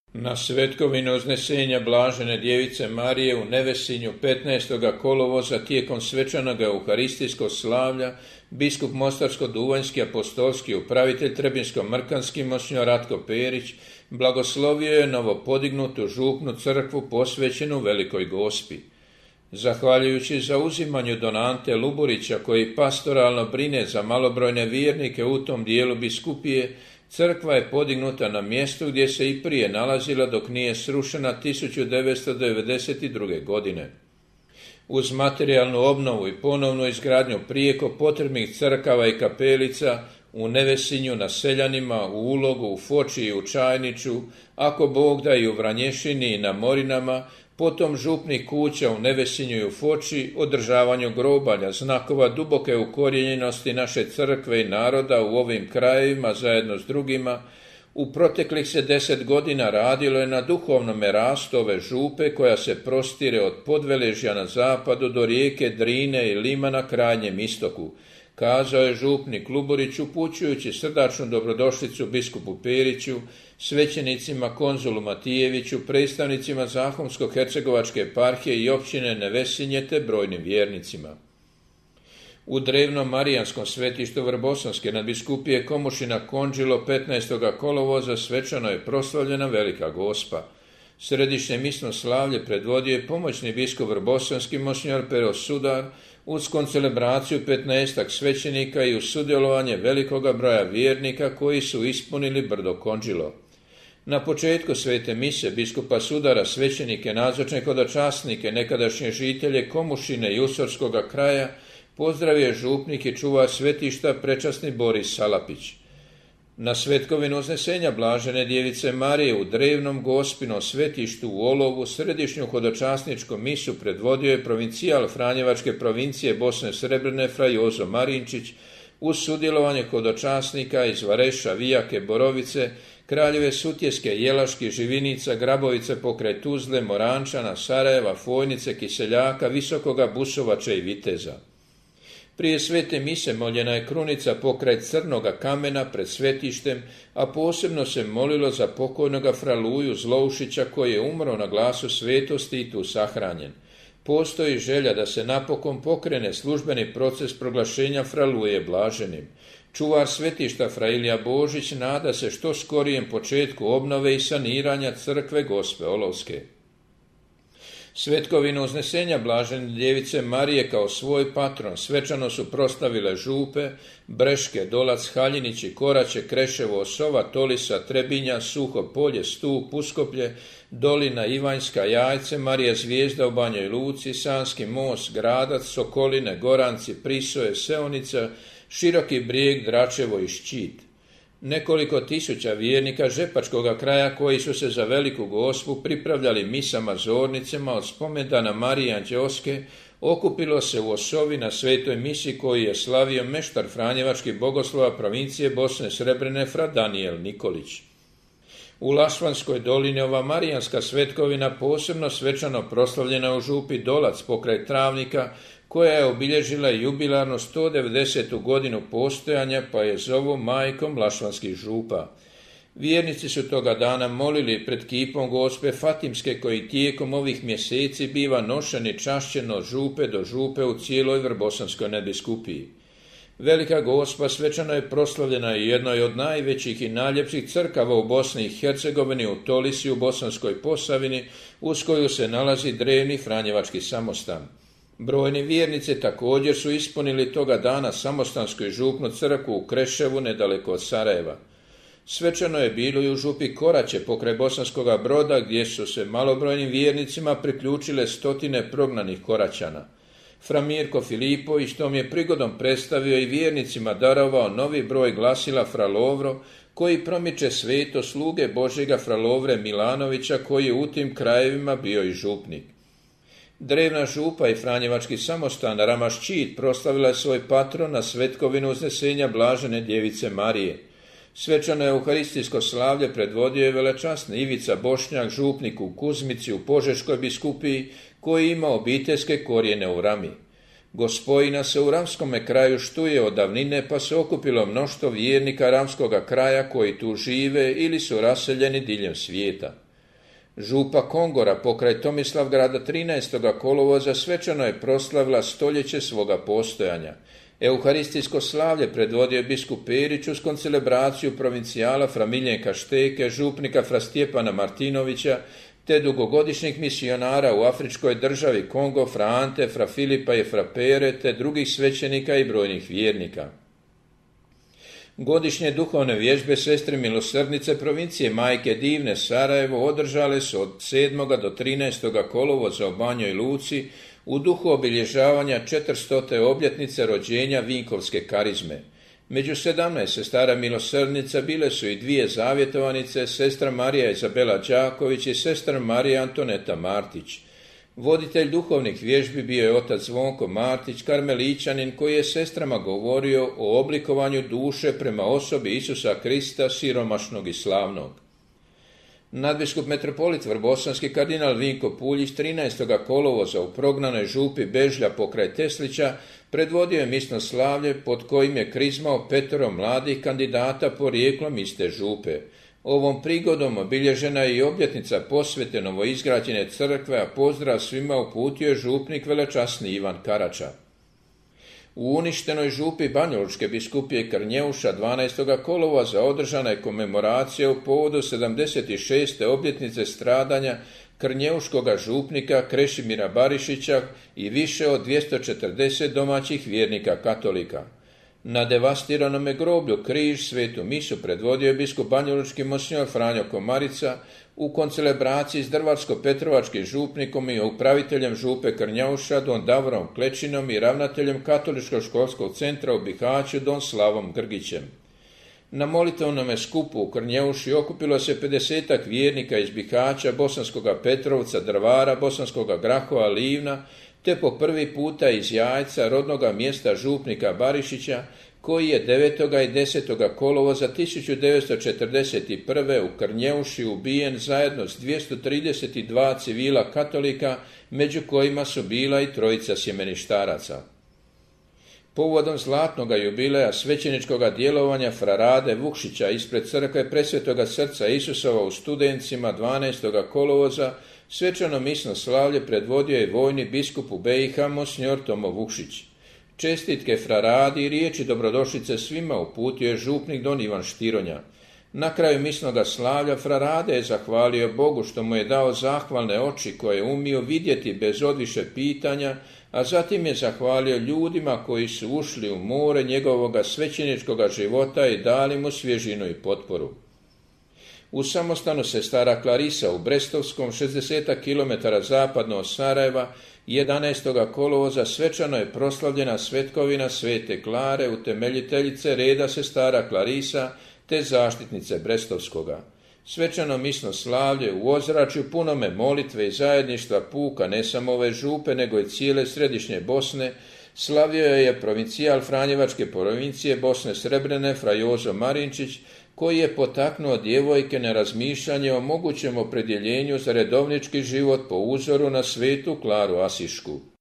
Na svetkovinu uznesenja Blažene djevice Marije u Nevesinju 15. kolovoza tijekom svečanog euharistijskog slavlja biskup Mostarsko-duvanjski apostolski upravitelj Trebinsko-mrkanski monsinjor Ratko Perić blagoslovio je novopodignutu župnu crkvu posvećenu Velikoj Gospi. Zahvaljujući zauzimanju donante Luburića koji pastoralno brine za malobrojne vjernike u tom dijelu biskupije, crkva je podignuta na mjestu gdje se i prije nalazila dok nije srušena 1992. godine. Uz materijalnu obnovu i ponovnu izgradnju prijeko potrebnih crkava i kapelica u Nevesinju, na Seljanima, u Ulogu, u Foči i u Čajniću, ako Bog da i u Vranješini i na Morinama, potom župnih kuća u Nevesinju i u Foči, održavanju grobalja, znakova duboke ukorijenjenosti naše crkve i naroda u ovim krajevima zajedno s drugima, u proteklih se 10 godina radilo je na duhovnome rastu ove župe koja se prostire od Podveležja na zapadu do rijeke Drine i Lima na krajnjem istoku, kazao je župnik Luburić upućujući srdačnu dobrodošlicu biskupu Periću, svećenicima konzulu Matijeviću, predstavnicima Zahumsko-hercegovačke eparhije i općine Nevesinje te brojnim vjernicima. U drevnom marijanskom svetištu Vrbosanske nadbiskupije Komušina Konđilo 15. kolovoza svečano je proslavljena Velika Gospa. Središnje misno slavlje predvodio je pomoćni biskup Vrbosanski monsinjor Pero Sudar uz koncelebraciju 15 svećenika i uz sudjelovanje velikoga broja vjernika koji su ispunili brdo Konđilo. Na početku svete mise biskupa Sudara svećenike, nazočne hodočasnike, nekadašnje žitelje Komušine i Usorskoga kraja pozdravio je župnik i čuvar svetišta prečasni Boris Salapić. Na svetkovinu uznesenja Blažene djevice Marije u drevnom Gospinom svetištu u Olovu središnju hodočasničku misu predvodio je provincijal Franjevačke provincije Bosne Srebrne fra Jozo Marinčić uz sudjelovanje hodočasnika iz Vareša, Vijake, Borovice, Kraljeve Sutjeske, Jelaški, Živinica, Grabovice pokraj Tuzle, Morančana, Sarajeva, Fojnice, Kiseljaka, Visokoga, Busovača i Viteza. Prije svete mise moljena je krunica pokraj Crnoga kamena pred svetištem, a posebno se molilo za pokojnoga fra Luju Zloušića koji je umro na glasu svetosti i tu sahranjen. Postoji želja da se napokon pokrene službeni proces proglašenja fra Luje blaženim. Čuvar svetišta fra Ilija Božić nada se što skorijem početku obnove i saniranja crkve Gospe Olovske. Svetkovinu uznesenja Blažene djevice Marije kao svoj patron svečano su proslavile župe, Breške, Dolac, Haljinići, Koraće, Kreševo, Osova, Tolisa, Trebinja, Suho Polje, Stup, Puskoplje, Dolina, Ivanjska, Jajce, Marija Zvijezda u Banjoj Luci, Sanski most, Gradac, Sokoline, Goranci, Prisoje, Seonica, Široki Brijeg, Dračevo i Šćit. Nekoliko tisuća vjernika Žepačkoga kraja koji su se za Veliku Gospu pripravljali misama zornicama od spomendana Marije Anđeoske okupilo se u Osovi na svetoj misi koju je slavio meštar Franjevački bogoslova provincije Bosne Srebrne fra Danijel Nikolić. U Lašvanskoj dolini ova marijanska svetkovina posebno svečano proslavljena u župi Dolac pokraj Travnika koja je obilježila jubilarnu 190. godinu postojanja pa je zovu majkom lašvanskih župa. Vjernici su toga dana molili pred kipom Gospe Fatimske koji tijekom ovih mjeseci biva nošen i čašćen od župe do župe u cijeloj Vrbosanskoj nadbiskupiji. Velika Gospa svečano je proslavljena i jednoj od najvećih i najljepših crkava u Bosni i Hercegovini u Tolisi u Bosanskoj Posavini uz koju se nalazi drevni Franjevački samostan. Brojni vjernici također su ispunili toga dana samostansku i župnu crkvu u Kreševu nedaleko od Sarajeva. Svečano je bilo i u župi Koraće pokraj Bosanskoga Broda gdje su se malobrojnim vjernicima priključile stotine prognanih Koraćana. Fra Mirko Filipović tom je prigodom predstavio i vjernicima darovao novi broj glasila fra Lovro koji promiče sveto sluge Božjega fra Lovre Milanovića koji je u tim krajevima bio i župnik. Drevna župa i Franjevački samostan Ramaščit proslavila je svoj patron na svetkovinu uznesenja Blažene djevice Marije. Svečano euharistijsko slavlje predvodio je velečasni Ivica Bošnjak, župnik u Kuzmici u Požeškoj biskupiji koji ima obiteljske korijene u Rami. Gospojina se u Ramskome kraju štuje od davnine pa se okupilo mnoštvo vjernika Ramskoga kraja koji tu žive ili su raseljeni diljem svijeta. Župa Kongora pokraj Tomislavgrada 13. kolovoza svečano je proslavila stoljeće svoga postojanja. Euharistijsko slavlje predvodio je biskup Perić uz koncelebraciju provincijala fra Miljenka Šteke, župnika fra Stjepana Martinovića, te dugogodišnjih misionara u afričkoj državi Kongo fra Ante, fra Filipa i fra Pere, te drugih svećenika i brojnih vjernika. Godišnje duhovne vježbe Sestre milosrdnice provincije Majke Divne Sarajevo održale su od 7. do 13. kolovoza u Banjoj Luci u duhu obilježavanja 400. obljetnice rođenja Vinkovske karizme. Među 17 sestara milosrdnica bile su i 2 zavjetovanice, sestra Marija Izabela Đaković i sestra Marija Antoneta Martić. Voditelj duhovnih vježbi bio je otac Zvonko Martić, karmeličanin, koji je sestrama govorio o oblikovanju duše prema osobi Isusa Krista, siromašnog i slavnog. Nadbiskup metropolit Vrbosanski kardinal Vinko Puljić 13. kolovoza u prognanoj župi Bežlja pokraj Teslića predvodio je misno slavlje pod kojim je krizmao 5 mladih kandidata porijeklom iste župe. Ovom prigodom obilježena je i obljetnica posvete novoizgrađene crkve, a pozdrav svima uputio je župnik velečasni Ivan Karača. U uništenoj župi Banjalučke biskupije Krnjeuša 12. kolovoza održana je komemoracija u povodu 76. obljetnice stradanja krnjeuškoga župnika Krešimira Barišića i više od 240 domaćih vjernika katolika. Na devastiranome groblju križ svetu misu predvodio je biskup banjalučki monsignor Franjo Komarica u koncelebraciji s drvarsko-petrovačkim župnikom i upraviteljem župe Krnjauša don Davorom Klečinom i ravnateljem Katoličkog školskog centra u Bihaću don Slavom Grgićem. Na molitevnome skupu u Krnjeuši okupilo se 50-ak vjernika iz Bihaća, Bosanskoga Petrovca, Drvara, Bosanskoga Grahova, Livna, te po prvi puta iz Jajca, rodnoga mjesta župnika Barišića, koji je 9. i 10. kolovoza 1941. u Krnjeuši ubijen zajedno s 232 civila katolika, među kojima su bila i 3 sjemeništaraca. Povodom zlatnoga jubileja svećeničkoga djelovanja fra Rade Vukšića ispred crkve Presvetoga srca Isusova u Studencima 12. kolovoza svečano misno slavlje predvodio je vojni biskup u BiH monsignor Tomo Vukšić. Čestitke fra Radi i riječi dobrodošlice svima uputio je župnik don Ivan Štironja. Na kraju misnoga slavlja fra Rade je zahvalio Bogu što mu je dao zahvalne oči koje je umio vidjeti bez odviše pitanja, a zatim je zahvalio ljudima koji su ušli u more njegovoga svećeničkoga života i dali mu svježinu i potporu. U samostanu sestara Klarisa u Brestovskom, 60 km zapadno od Sarajeva, 11. kolovoza svečano je proslavljena svetkovina Svete Klare, utemeljiteljice reda sestara Klarisa te zaštitnice Brestovskoga. Svečano misno slavlje u ozračju punome molitve i zajedništva puka ne samo ove župe nego i cijele središnje Bosne slavio je provincijal Franjevačke provincije Bosne Srebrene fra Jozo Marinčić, koji je potaknuo djevojke na razmišljanje o mogućem opredjeljenju za redovnički život po uzoru na svetu Klaru Asišku.